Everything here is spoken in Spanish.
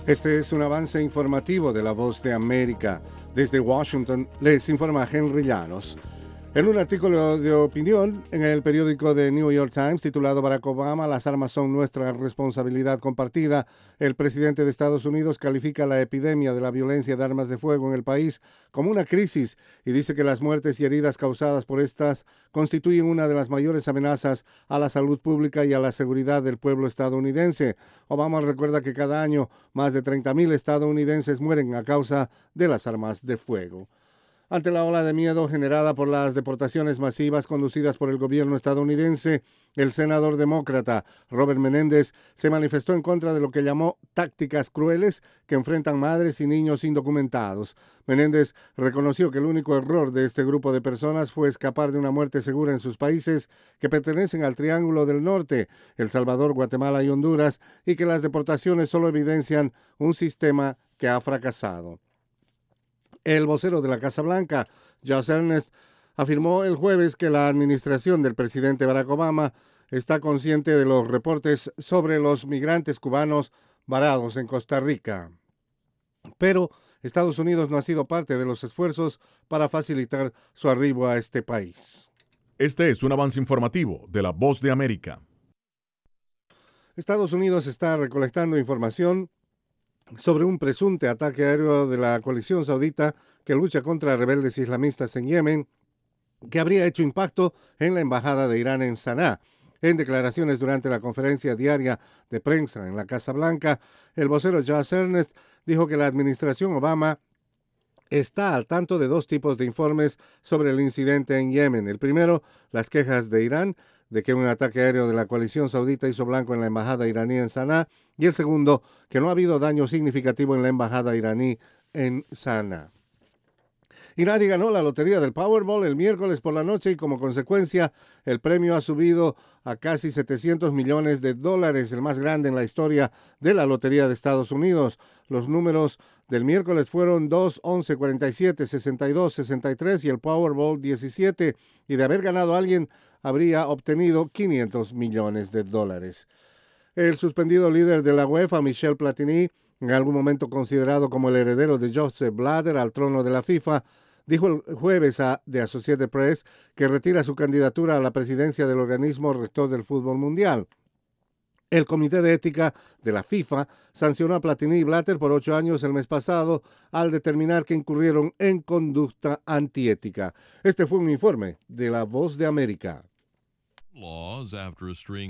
Este es un avance informativo de La Voz de América. Desde Washington les informa Henry Llanos. En un artículo de opinión en el periódico The New York Times titulado Barack Obama, las armas son nuestra responsabilidad compartida, el presidente de Estados Unidos califica la epidemia de la violencia de armas de fuego en el país como una crisis y dice que las muertes y heridas causadas por estas constituyen una de las mayores amenazas a la salud pública y a la seguridad del pueblo estadounidense. Obama recuerda que cada año más de 30,000 estadounidenses mueren a causa de las armas de fuego. Ante la ola de miedo generada por las deportaciones masivas conducidas por el gobierno estadounidense, el senador demócrata Robert Menéndez se manifestó en contra de lo que llamó tácticas crueles que enfrentan madres y niños indocumentados. Menéndez reconoció que el único error de este grupo de personas fue escapar de una muerte segura en sus países que pertenecen al Triángulo del Norte, El Salvador, Guatemala y Honduras, y que las deportaciones solo evidencian un sistema que ha fracasado. El vocero de la Casa Blanca, Josh Earnest, afirmó el jueves que la administración del presidente Barack Obama está consciente de los reportes sobre los migrantes cubanos varados en Costa Rica. Pero Estados Unidos no ha sido parte de los esfuerzos para facilitar su arribo a este país. Este es un avance informativo de La Voz de América. Estados Unidos está recolectando información sobre un presunto ataque aéreo de la coalición saudita que lucha contra rebeldes islamistas en Yemen, que habría hecho impacto en la embajada de Irán en Saná. En declaraciones durante la conferencia diaria de prensa en la Casa Blanca, el vocero Josh Earnest dijo que la administración Obama está al tanto de dos tipos de informes sobre el incidente en Yemen. El primero, las quejas de Irán de que un ataque aéreo de la coalición saudita hizo blanco en la embajada iraní en Saná, y el segundo, que no ha habido daño significativo en la embajada iraní en Saná. Y nadie ganó la lotería del Powerball el miércoles por la noche y como consecuencia el premio ha subido a casi $700 millones, el más grande en la historia de la lotería de Estados Unidos. Los números del miércoles fueron 2, 11, 47, 62, 63 y el Powerball 17, y de haber ganado alguien habría obtenido $500 millones. El suspendido líder de la UEFA, Michel Platini, en algún momento considerado como el heredero de Joseph Blatter al trono de la FIFA, dijo el jueves a The Associated Press que retira su candidatura a la presidencia del organismo rector del fútbol mundial. El Comité de Ética de la FIFA sancionó a Platini y Blatter por 8 años el mes pasado al determinar que incurrieron en conducta antiética. Este fue un informe de La Voz de América.